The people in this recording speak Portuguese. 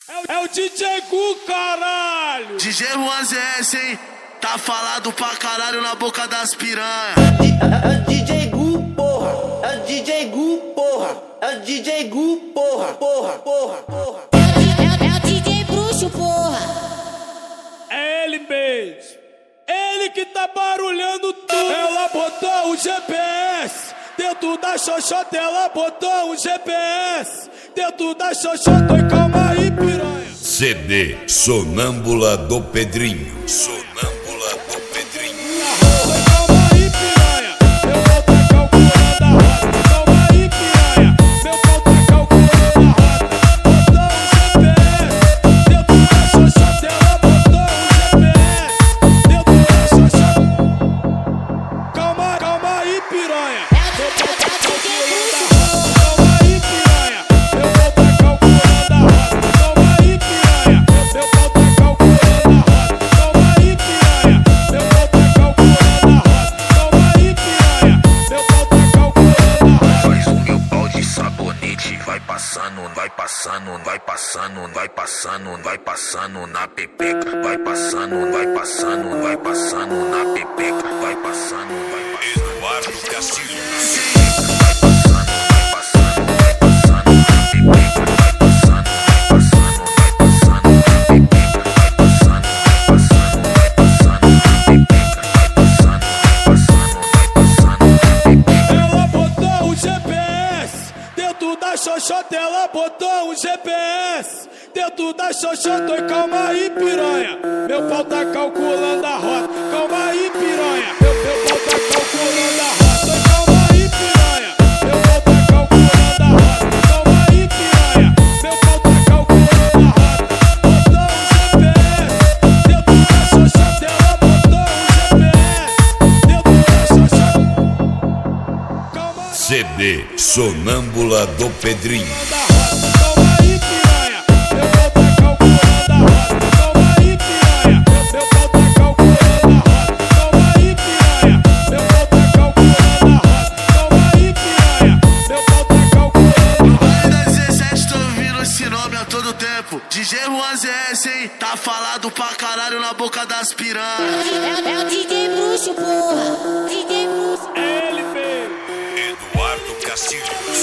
É o DJ Gu, caralho! DJ Juan ZS, hein? Tá falado pra caralho na boca das piranha. É o DJ Gu, porra. É o DJ Gu, porra. É o DJ Gu, porra. É o DJ bruxo, porra. É ele mesmo. Ele que tá barulhando tudo. Ela botou o GPS dentro da xoxota. Ela botou o GPS dentro da xoxota. E calma aí, piranha. CD Sonâmbula do Pedrinho. Sonâmbula do Pedrinho. Calma aí, piranha. Meu pau tá calculando a rota. Calma aí, piranha. Meu pau tá calculando a rota. Botou o GPS dentro da xoxota. Ela botou o GPS dentro da xoxota. Calma aí, piranha. Meu pau tá calculando a rota. Calma aí, piranha. Meu pau tá calculando a rota. Calma aí, piranha. Meu pau tá calculando a rota. Calma aí, piranha. Meu pau tá calculando a rota. Calma aí, piranha. Meu pau tá calculando a rota. Faz o meu pau de sabonete, vai passando, vai passando, vai passando, vai passando, vai passando na pepeca, vai passando, vai passando, vai passando na pepeca, vai passando, vai passando. Eduardo Castilho. Vai passando, vai passando, vai passando na pepeca, vai passando, vai passando, vai passando na pepeca, vai passando, vai passando, vai passando na pepeca, vai passando, vai passando, vai passando na pepeca. Ela botou o GPS dentro da xoxota. Ela botou o GPS dentro da xoxota. E calma aí, piranha. Meu pau tá calculando a rota. Calma aí, piranha. Meu pau tá calculando a rota. E calma aí, piranha. Meu pau tá calculando a rota. Calma aí, piranha. Meu pau tá calculando a rota. Botou o GPS dentro da xoxota. Ela botou o GPS dentro da xoxota. Calma aí. CD Sonâmbula do Pedrinho. Calma aí, piranha. Meu pau tá calculando a rota. Calma aí, piranha. Meu pau tá calculando a rota. Calma aí, piranha. Meu pau tá calculando a rota. Calma aí, piranha. Meu pau tá calculando a rota. Ainda 17 tô ouvindo esse nome a todo tempo. DJ Juan ZS, hein? Tá falado pra caralho na boca das piranha. É o DJ bruxo, porra. DJ bruxo. É ele mesmo. Eduardo Castilho.